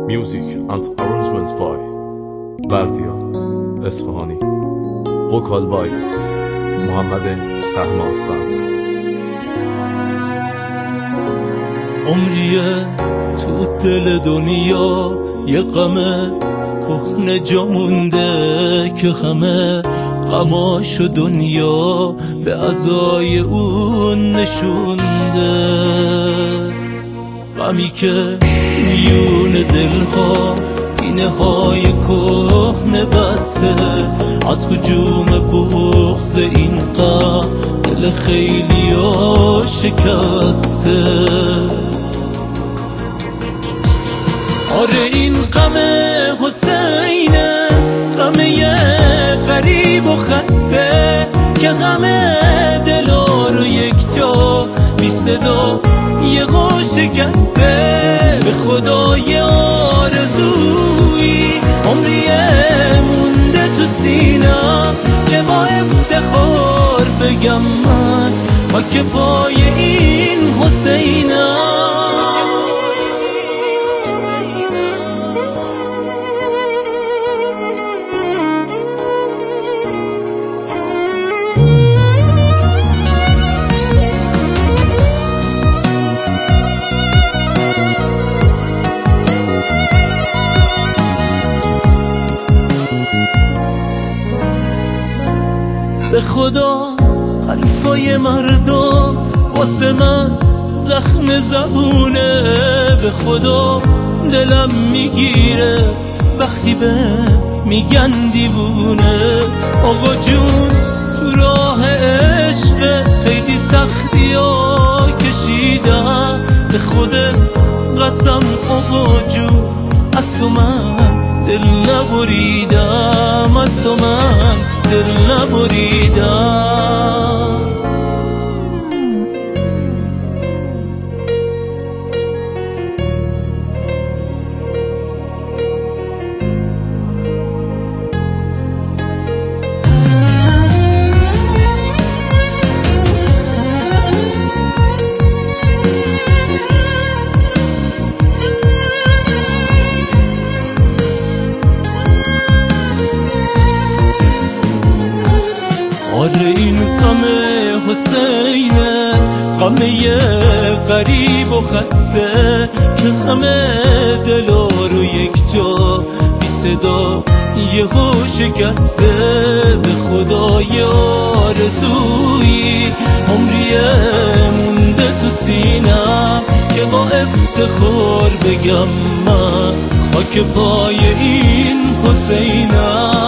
Music and arrangements by بردیا اصفهانی. Vocal by محمد طهماسفند. عمریه تو دل دنیا یه غم کهنه جا مونده که همه غماشو دنیا به عزای اون نشونده. غمی که میون دلها پینه های کهنه بسته، از هجوم بغض این غم دل خیلی ها شکسته. آره این غم حسینه، غم یه غریب و خسته که غم دلا رو یک جا بی صدا یه غوش شکسته. به خدای آرزویی عمریه مونده تو سینم که با افتخار بگم من خاک پای این حسینم. به خدا حرفای مردم واسه من زخم زبونه. به خدا دلم میگیره وقتی به میگن دیوونه. آقا جون تو راه عشق خیلی سختی ها کشیدم. به خودت قسم آقا جون از تو من دل نبریدم، از تو من دل نبریدم. آره این غم حسینه، غم یه غریب و خسته که همه دلا رو یک جا بی صدا یه هو شکسته. به خدای آرزویی عمریه مونده تو سینم که با افتخار بگم من خاک پای این حسینم.